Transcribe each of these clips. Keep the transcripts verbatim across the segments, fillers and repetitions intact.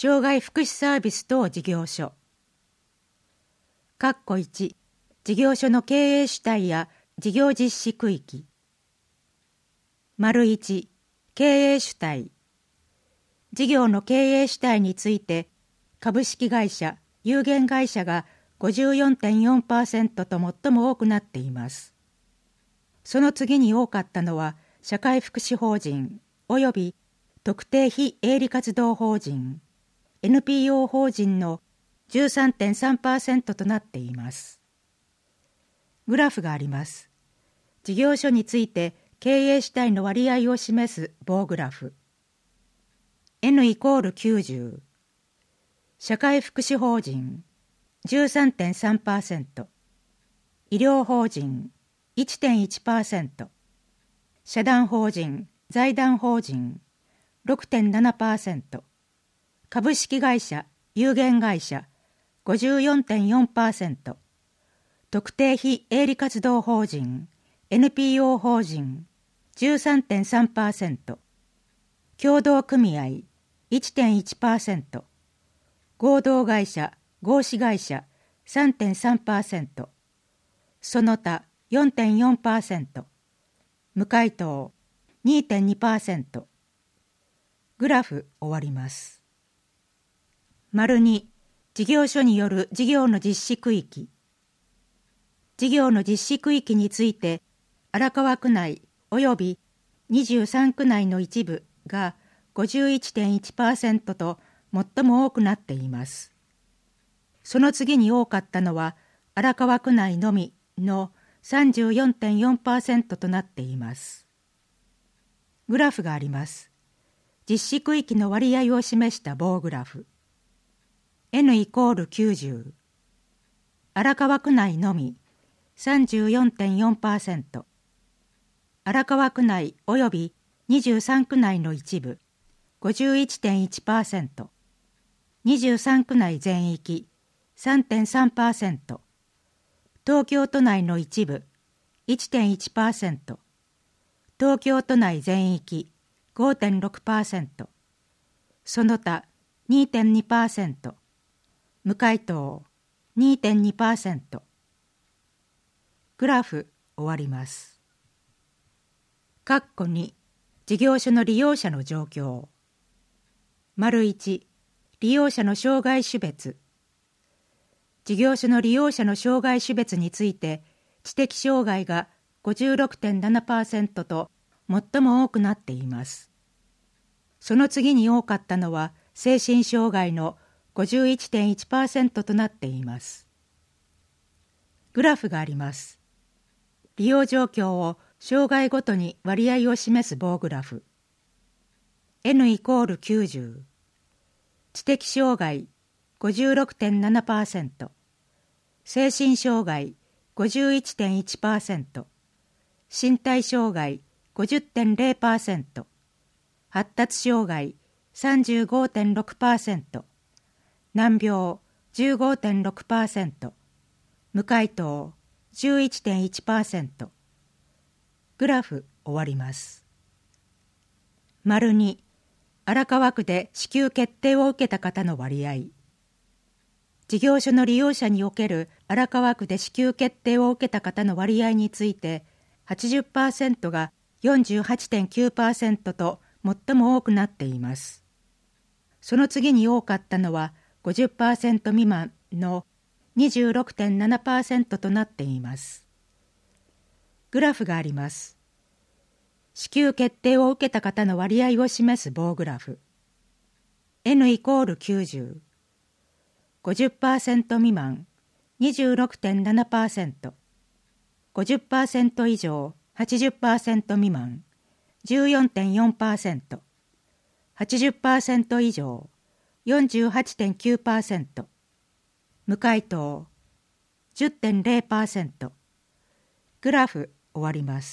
障害福祉サービス等事業所。括弧いち、事業所の経営主体や事業実施区域。丸いち、経営主体。事業の経営主体について、株式会社、有限会社が ごじゅうよんてんよんパーセント と最も多くなっています。その次に多かったのは、社会福祉法人及び特定非営利活動法人 エヌピーオー 法人の じゅうさんてんさんパーセント となっています。グラフがあります。事業所について経営主体の割合を示す棒グラフ。N イコールきゅうじゅう。社会福祉法人 じゅうさんてんさんパーセント。医療法人 いってんいちパーセント。社団法人、財団法人 ろくてんななパーセント。株式会社、有限会社 ごじゅうよんてんよんパーセント。特定非営利活動法人 エヌピーオー 法人 じゅうさんてんさんパーセント。協同組合 いってんいちパーセント。合同会社、合資会社 さんてんさんパーセント。その他 よんてんよんパーセント。無回答 にてんにパーセント。グラフ終わります。丸に、事業所による事業の実施区域。事業の実施区域について、荒川区内及びにじゅうさん区内の一部が ごじゅういってんいちパーセント と最も多くなっています。その次に多かったのは、荒川区内のみの さんじゅうよんてんよんパーセント となっています。グラフがあります。実施区域の割合を示した棒グラフ。N イコールきゅうじゅう。荒川区内のみ さんじゅうよんてんよんパーセント。荒川区内及びにじゅうさん区内の一部 ごじゅういってんいちパーセント。にじゅうさん区内全域 さんてんさんパーセント。東京都内の一部 いってんいちパーセント。東京都内全域 ごてんろくパーセント。その他 にてんにパーセント。無回答 にてんにパーセント。グラフ終わります。括弧に、事業所の利用者の状況。丸いち、利用者の障害種別。事業所の利用者の障害種別について、知的障害が ごじゅうろくてんななパーセント と最も多くなっています。その次に多かったのは、精神障害の ごじゅういってんいちパーセント となっています。グラフがあります。利用状況を障害ごとに割合を示す棒グラフ。N イコールきゅうじゅう。知的障害 ごじゅうろくてんななパーセント。精神障害 ごじゅういってんいちパーセント。身体障害 ごじゅってんれいパーセント。発達障害 さんじゅうごてんろくパーセント。難病 じゅうごてんろくパーセント。無回答 じゅういってんいちパーセント。グラフ終わります。丸に、荒川区で支給決定を受けた方の割合。事業所の利用者における荒川区で支給決定を受けた方の割合について、はちじゅっパーセント が よんじゅうはちてんきゅうパーセント と最も多くなっています。その次に多かったのは ごじゅっパーセント 未満の にじゅうろくてんななパーセント となっています。グラフがあります。支給決定を受けた方の割合を示す棒グラフ。N イコールきゅうじゅう。ごじゅっパーセント 未満 にじゅうろくてんななパーセント。ごじゅっパーセント 以上 はちじゅっパーセント 未満 じゅうよんてんよんパーセント。はちじゅっパーセント 以上 よんじゅうはちてんきゅうパーセント。無回答 じゅってんれいパーセント。グラフ終わります。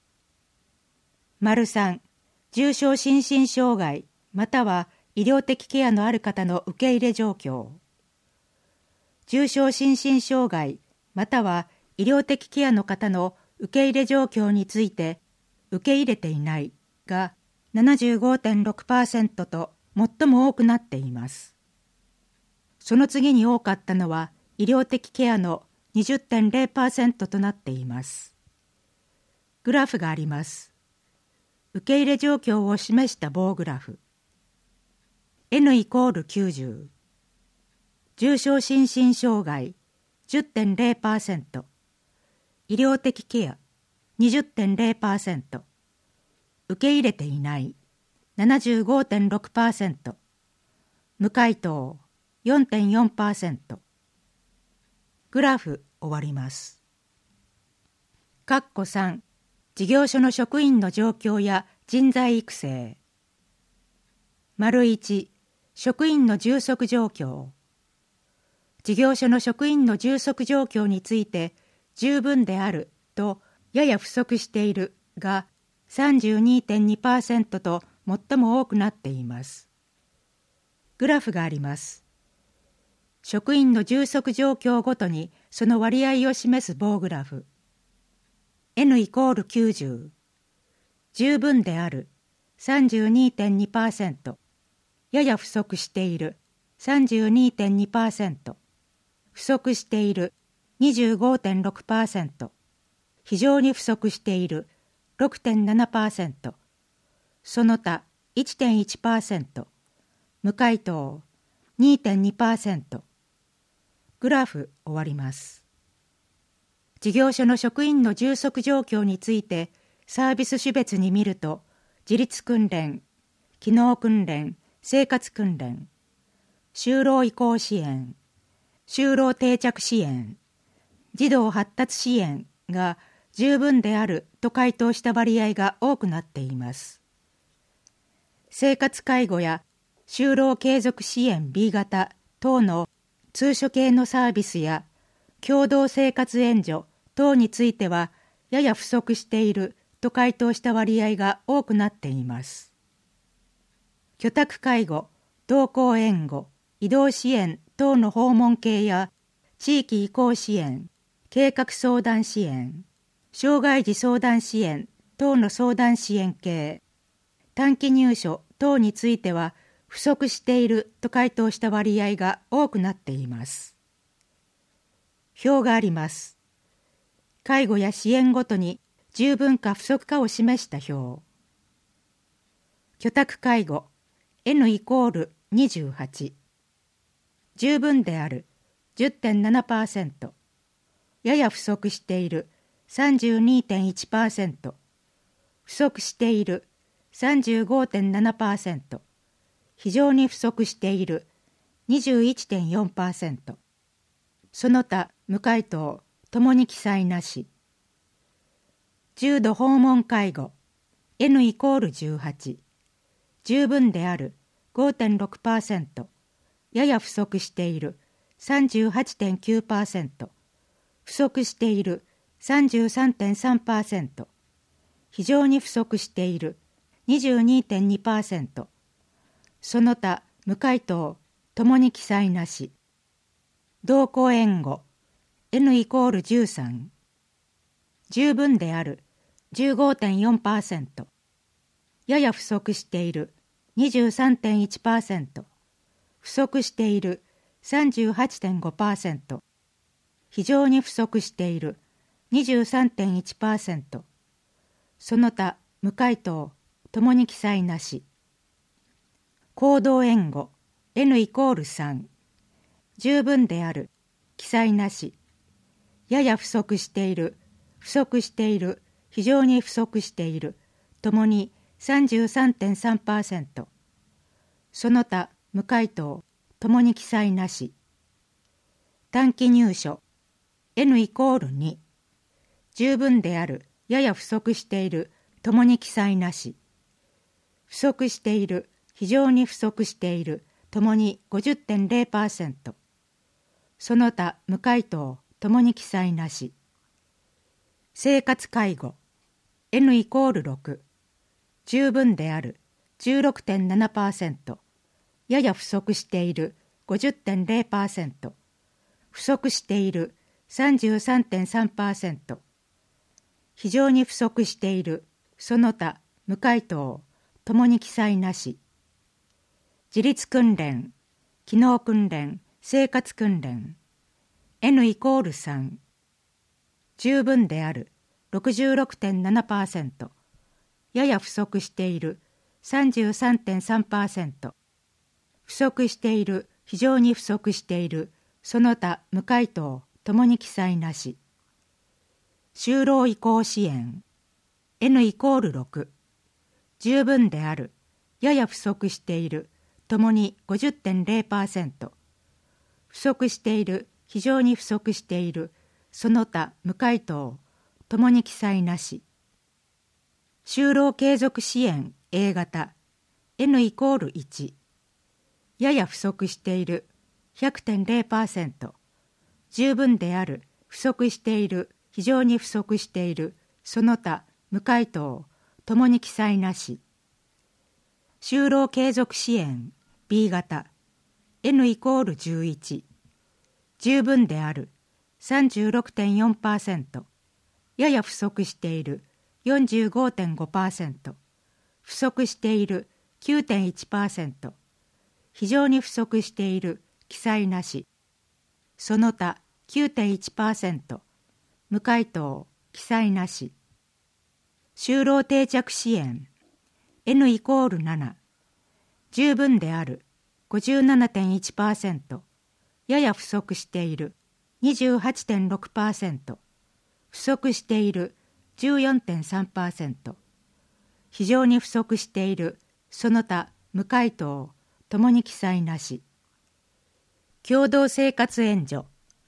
丸さん、重症心身障害または医療的ケアのある方の受け入れ状況。重症心身障害または医療的ケアの方の受け入れ状況について、受け入れていないが ななじゅうごてんろくパーセント と最も多くなっています。その次に多かったのは医療的ケアの にじゅってんゼロパーセント となっています。グラフがあります。受け入れ状況を示した棒グラフ。N イコールきゅうじゅう。重症心身障害 じゅってんゼロパーセント。医療的ケア にじゅってんゼロパーセント。受け入れていない ななじゅうごてんろくパーセント。無回答 よんてんよんパーセント。グラフ終わります。括弧さん、事業所の職員の状況や人材育成。丸いち、職員の充足状況。事業所の職員の充足状況について、十分であるとやや不足しているが さんじゅうにてんにパーセント と最も多くなっています。グラフがあります。職員の充足状況ごとにその割合を示す棒グラフ。N イコールきゅうじゅう。十分である さんじゅうにてんにパーセント。やや不足している さんじゅうにてんにパーセント。不足している にじゅうごてんろくパーセント。非常に不足している ろくてんななパーセント。その他 いってんいちパーセント。無回答 にてんにパーセント。グラフ終わります。事業所の職員の充足状況についてサービス種別に見ると、自立訓練、機能訓練、生活訓練、就労移行支援、就労定着支援、児童発達支援が十分であると回答した割合が多くなっています。生活介護や就労継続支援 ビー 型等の通所系のサービスや共同生活援助等についてはやや不足していると回答した割合が多くなっています。居宅介護、同行援護、移動支援等の訪問系や地域移行支援、計画相談支援、障害児相談支援等の相談支援系、短期入所等については不足していると回答した割合が多くなっています。表があります。介護や支援ごとに十分か不足かを示した表。居宅介護 N イコールにじゅうはち。十分である じゅってんななパーセント。やや不足している さんじゅうにてんいちパーセント。不足している さんじゅうごてんななパーセント。非常に不足している にじゅういちてんよんパーセント。その他無回答ともに記載なし。重度訪問介護 N イコールじゅうはち。十分である ごてんろくパーセント。やや不足している さんじゅうはちてんきゅうパーセント。不足している さんじゅうさんてんさんパーセント。非常に不足している にじゅうにてんにパーセント。その他無回答ともに記載なし。同行援護 N イコールじゅうさん。十分である じゅうごてんよんパーセント。やや不足している にじゅうさんてんいちパーセント。不足している さんじゅうはちてんごパーセント。非常に不足している にじゅうさんてんいちパーセント。その他無回答ともに記載なし。行動援護 N イコールさん。十分である記載なし。やや不足している、不足している、非常に不足しているともに さんじゅうさんてんさんパーセント。その他無回答ともに記載なし。短期入所 N イコールに。十分である、やや不足しているともに記載なし。不足している、非常に不足しているともに ごじゅってんゼロパーセント。その他無回答ともに記載なし。生活介護 N イコールろく。十分である じゅうろくてんななパーセント。やや不足している ごじゅってんゼロパーセント。不足している さんじゅうさんてんさんパーセント。非常に不足している、その他無回答ともに記載なし。 自立訓練、機能訓練、生活訓練。N イコールさん。十分である ろくじゅうろくてんななパーセント。やや不足している さんじゅうさんてんさんパーセント。不足している、非常に不足している、その他無回答、ともに記載なし。就労移行支援 N イコールろく。十分である、やや不足している、ともに ごじゅってんれいパーセント。不足している、非常に不足している、その他無回答、ともに記載なし。就労継続支援 A 型 N イコールいち。やや不足している ひゃくてんれいパーセント。十分である、不足している、非常に不足している、その他無回答、ともに記載なし。就労継続支援 B 型 N イコールじゅういち。十分である さんじゅうろくてんよんパーセント。やや不足している よんじゅうごてんごパーセント。不足している きゅうてんいちパーセント。非常に不足している、記載なし。その他 きゅうてんいちパーセント。無回答、記載なし。就労定着支援 N イコールなな。十分である ごじゅうななてんいちパーセント。やや不足している にじゅうはちてんろくパーセント。不足している じゅうよんてんさんパーセント。非常に不足している、その他無回答、ともに記載なし。共同生活援助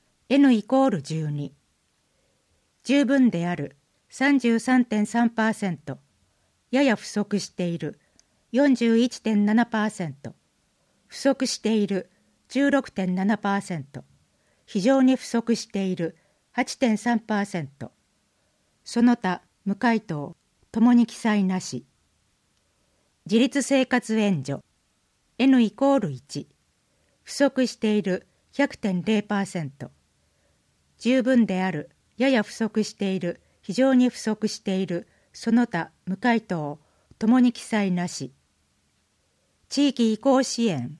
N イコールじゅうに。十分である さんじゅうさんてんさんパーセント。やや不足している よんじゅういちてんななパーセント。不足している じゅうろくてんななパーセント。非常に不足している はちてんさんパーセント。その他無回答、ともに記載なし。自立生活援助 N イコールいち。不足している ひゃくてんれいパーセント。十分である、やや不足している、非常に不足している、その他無回答、ともに記載なし。地域移行支援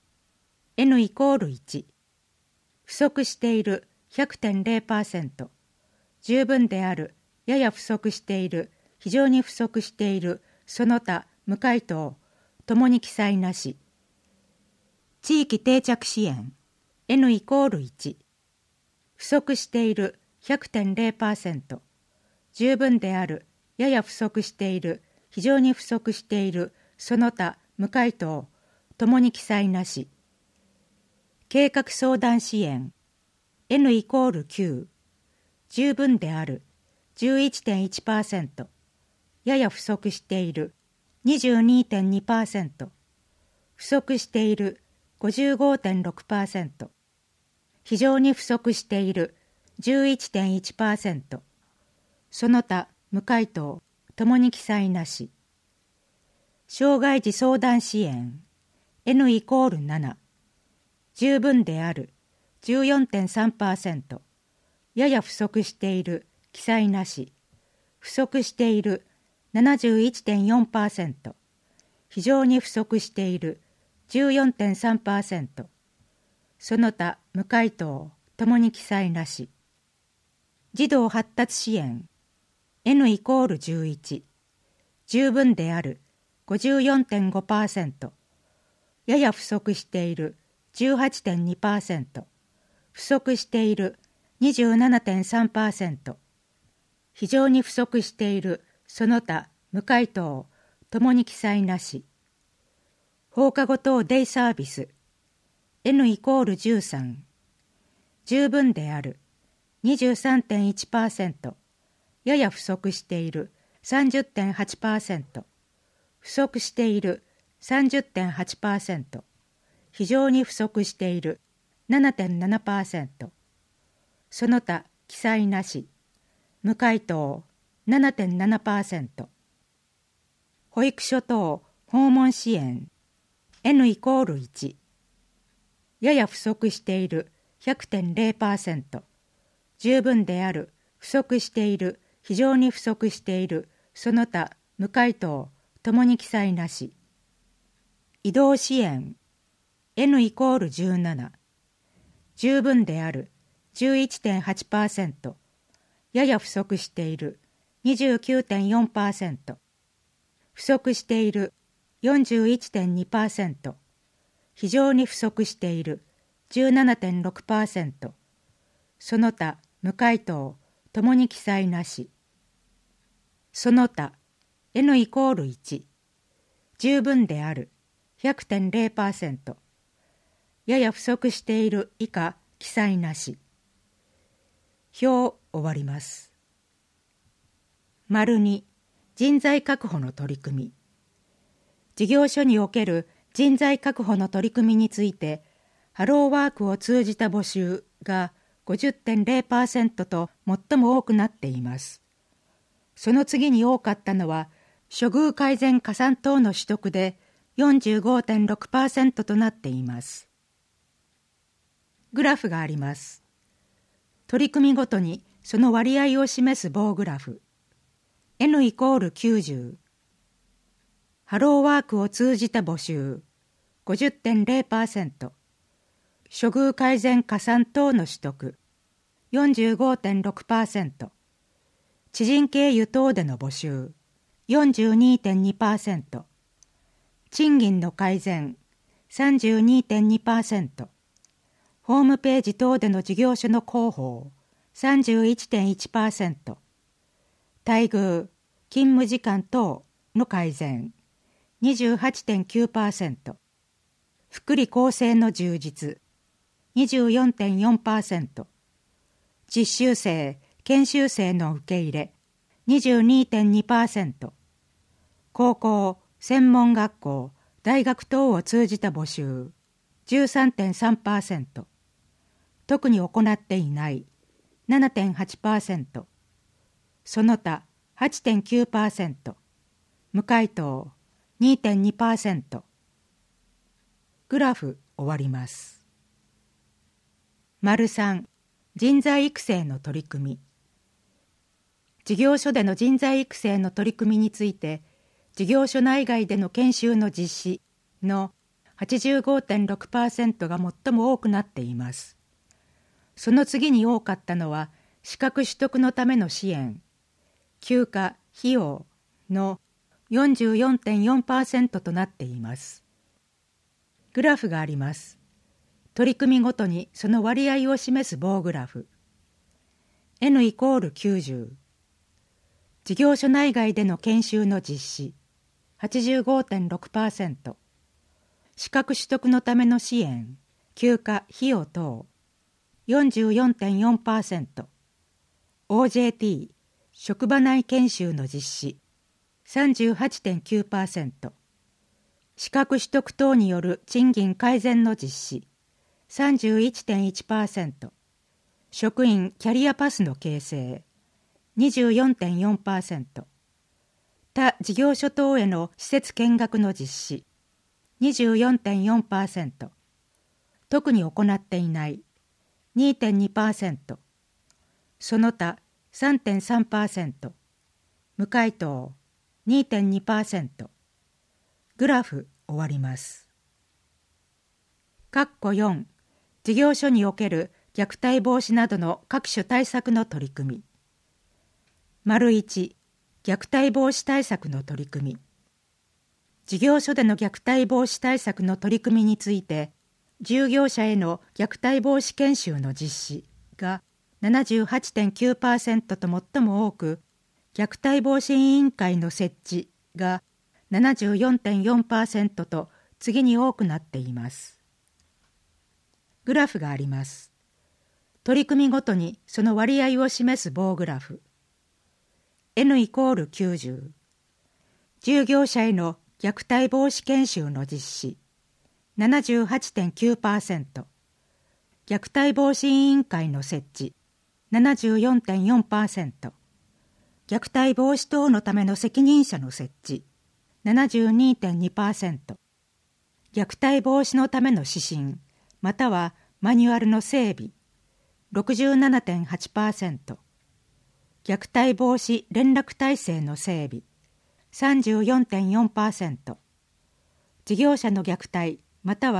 N イコールいち。不足している ひゃくてんれいパーセント。十分である、やや不足している、非常に不足している、その他無回答、ともに記載なし。地域定着支援 N イコールいち。不足している ひゃくてんれいパーセント。十分である、やや不足している、非常に不足している、その他無回答、ともに記載なし。計画相談支援 N イコールきゅう。十分である じゅういちてんいちパーセント。やや不足している にじゅうにてんにパーセント。不足している ごじゅうごてんろくパーセント。非常に不足している じゅういちてんいちパーセント。その他無回答、ともに記載なし。障害児相談支援 N イコールなな。十分である じゅうよんてんさんパーセント。やや不足している、記載なし。不足している ななじゅういちてんよんパーセント。非常に不足している じゅうよんてんさんパーセント。その他無回答、ともに記載なし。児童発達支援 N イコールじゅういち。十分である ごじゅうよんてんごパーセント。やや不足している じゅうはちてんにパーセント。不足している にじゅうななてんさんパーセント。非常に不足している、その他無回答、ともに記載なし。放課後等デイサービス N イコールじゅうさん。十分である にじゅうさんてんいちパーセント。やや不足している さんじゅってんはちパーセント。不足している さんじゅってんはちパーセント。非常に不足している ななてんななパーセント。その他記載なし。無回答 ななてんななパーセント。保育所等訪問支援 N イコールいち。やや不足している ひゃくてんれいパーセント。十分である、不足している、非常に不足している、その他無回答、ともに記載なし。移動支援 N イコールじゅうなな、十分である じゅういってんはちパーセント、やや不足している にじゅうきゅうてんよんパーセント、不足している よんじゅういってんにパーセント、非常に不足している じゅうななてんろくパーセント、その他無回答ともに記載なし。その他 N イコールいち、十分である ひゃくてんれいパーセント、やや不足している以下記載なし。表終わります。丸に、人材確保の取り組み。事業所における人材確保の取り組みについて、ハローワークを通じた募集が ごじゅってんれいパーセント と最も多くなっています。その次に多かったのは、処遇改善加算等の取得で よんじゅうごてんろくパーセント となっています。グラフがあります。取り組みごとにその割合を示す棒グラフ。N イコールきゅうじゅう。ハローワークを通じた募集 ごじゅってんれいパーセント。処遇改善加算等の取得 よんじゅうごてんろくパーセント。知人経由等での募集 よんじゅうにてんにパーセント。賃金の改善 さんじゅうにてんにパーセント。ホームページ等での事業所の広報 さんじゅういちてんいちパーセント。待遇、勤務時間等の改善 にじゅうはちてんきゅうパーセント。福利厚生の充実 にじゅうよんてんよんパーセント。実習生、研修生の受け入れ にじゅうにてんにパーセント。高校、専門学校、大学等を通じた募集 じゅうさんてんさんパーセント。特に行っていない ななてんはちパーセント。その他 はちてんきゅうパーセント。無回答 にてんにパーセント。グラフ終わります。丸さん、人材育成の取り組み。事業所での人材育成の取り組みについて、事業所内外での研修の実施の はちじゅうごてんろくパーセント が最も多くなっています。その次に多かったのは、資格取得のための支援、休暇・費用の よんじゅうよんてんよんパーセント となっています。グラフがあります。取り組みごとにその割合を示す棒グラフ。N イコールきゅうじゅう。事業所内外での研修の実施 はちじゅうごてんろくパーセント。資格取得のための支援、休暇・費用等 よんじゅうよんてんよんパーセント。オージェーティー、職場内研修の実施 さんじゅうはちてんきゅうパーセント。資格取得等による賃金改善の実施 さんじゅういちてんいちパーセント。職員キャリアパスの形成 にじゅうよんてんよんパーセント。他事業所等への施設見学の実施 にじゅうよんてんよんパーセント。特に行っていない にてんにパーセント。その他 さんてんさんパーセント。無回答 にてんにパーセント。グラフ終わります。括弧よん、事業所における虐待防止などの各種対策の取り組み。丸いち、虐待防止対策の取り組み。事業所での虐待防止対策の取り組みについて、従業者への虐待防止研修の実施が ななじゅうはちてんきゅうパーセント と最も多く、虐待防止委員会の設置が ななじゅうよんてんよんパーセント と次に多くなっています。グラフがあります。取り組みごとにその割合を示す棒グラフ。N イコールきゅうじゅう。従業者への虐待防止研修の実施 ななじゅうはちてんきゅうパーセント。虐待防止委員会の設置 ななじゅうよんてんよんパーセント。虐待防止等のための責任者の設置 ななじゅうにてんにパーセント。虐待防止のための指針またはマニュアルの整備 ろくじゅうななてんはちパーセント。虐待防止連絡体制の整備 さんじゅうよんてんよんパーセント。事業者の虐待または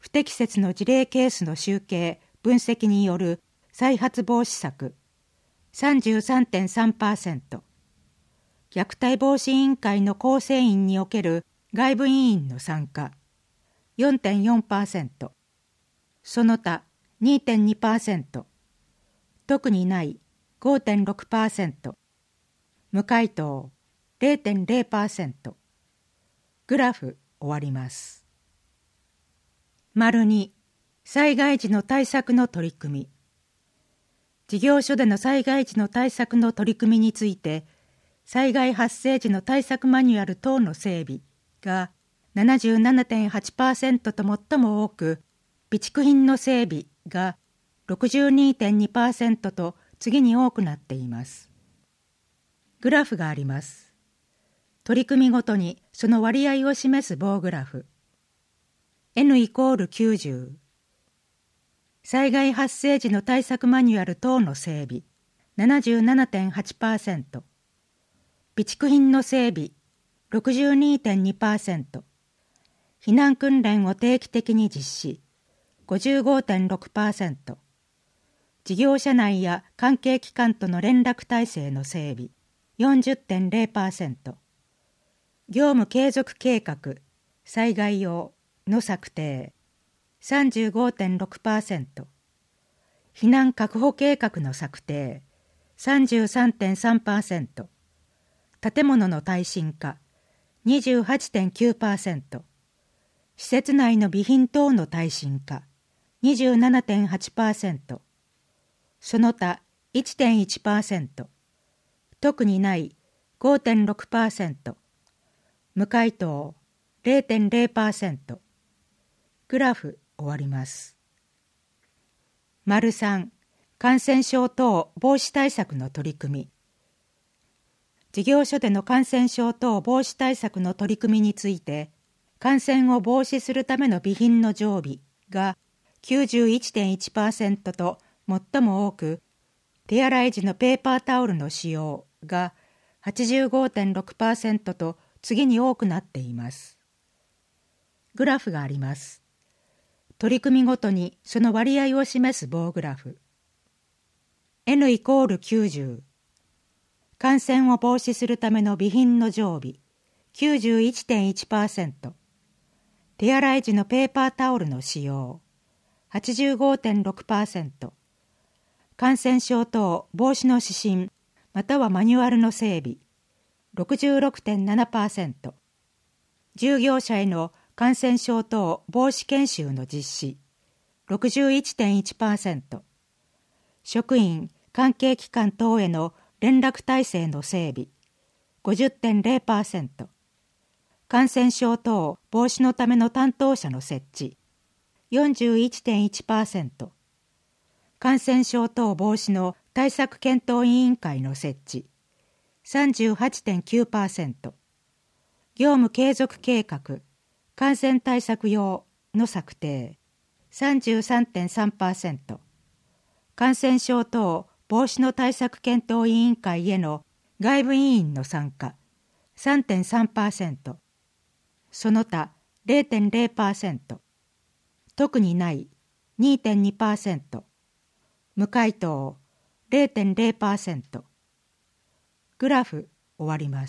不適切の事例ケースの集計・分析による再発防止策 さんじゅうさんてんさんパーセント、虐待防止委員会の構成員における外部委員の参加 よんてんよんパーセント、その他 にてんにパーセント、特にない ごてんろくパーセント、無回答 れいてんれいパーセント。グラフ終わります。丸に、災害時の対策の取り組み。事業所での災害時の対策の取り組みについて、災害発生時の対策マニュアル等の整備が ななじゅうななてんはちパーセント と最も多く、備蓄品の整備が ろくじゅうにてんにパーセント と次に多くなっています。グラフがあります。取り組みごとにその割合を示す棒グラフ。N イコールきゅうじゅう。災害発生時の対策マニュアル等の整備 ななじゅうななてんはちパーセント、備蓄品の整備 ろくじゅうにてんにパーセント、避難訓練を定期的に実施 ごじゅうごてんろくパーセント、事業者内や関係機関との連絡体制の整備 よんじゅってんれいパーセント、業務継続計画災害用の策定 さんじゅうごてんろくパーセント、避難確保計画の策定 さんじゅうさんてんさんパーセント、建物の耐震化 にじゅうはちてんきゅうパーセント、施設内の備品等の耐震化 にじゅうななてんはちパーセント、その他 いってんいちパーセント、特にない ごてんろくパーセント、無回答 れいてんれいパーセント。グラフ終わります。丸さん、感染症等防止対策の取り組み。事業所での感染症等防止対策の取り組みについて、感染を防止するための備品の常備が きゅうじゅういってんいちパーセント と最も多く、手洗い時のペーパータオルの使用が はちじゅうごてんろくパーセント と次に多くなっています。グラフがあります。取り組みごとにその割合を示す棒グラフ。N イコールきゅうじゅう。感染を防止するための備品の常備 きゅうじゅういってんいちパーセント。手洗い時のペーパータオルの使用 はちじゅうごてんろくパーセント。感染症等防止の指針またはマニュアルの整備 ろくじゅうろくてんななパーセント。従業者への感染症等防止研修の実施 ろくじゅういってんいちパーセント。職員・関係機関等への連絡体制の整備 ごじゅってんれいパーセント。感染症等防止のための担当者の設置 よんじゅういってんいちパーセント。感染症等防止の対策検討委員会の設置 さんじゅうはちてんきゅうパーセント。業務継続計画感染対策用の策定 さんじゅうさんてんさんパーセント。感染症等防止の対策検討委員会への外部委員の参加 さんてんさんパーセント。その他 れいてんれいパーセント。特にない にてんにパーセント。無回答 れいてんれいパーセント。グラフ終わります。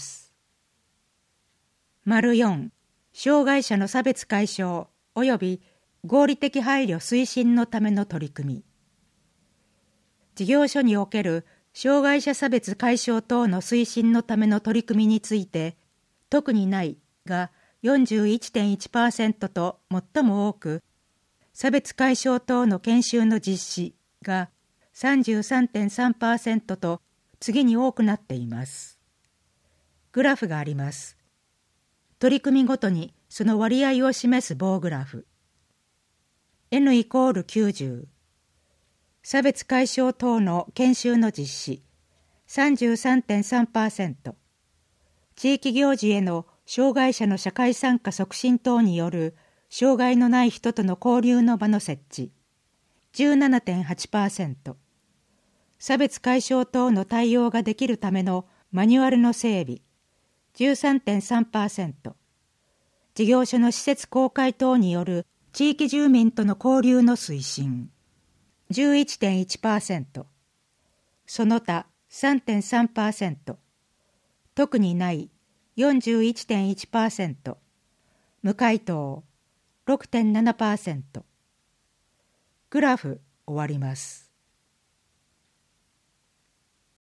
丸よん、障害者の差別解消及び合理的配慮推進のための取り組み。事業所における障害者差別解消等の推進のための取り組みについて、特にないが よんじゅういってんいちパーセント と最も多く、差別解消等の研修の実施が さんじゅうさんてんさんパーセント と次に多くなっています。グラフがあります。取り組みごとにその割合を示す棒グラフ。N イコールきゅうじゅう。差別解消等の研修の実施 さんじゅうさんてんさんパーセント。地域行事への障害者の社会参加促進等による障害のない人との交流の場の設置 じゅうななてんはちパーセント。差別解消等の対応ができるためのマニュアルの整備 じゅうさんてんさんパーセント。事業所の施設公開等による地域住民との交流の推進 じゅういちてんいちパーセント、その他 さんてんさんパーセント、特にない よんじゅういちてんいちパーセント、無回答 ろくてんななパーセント。グラフ終わります。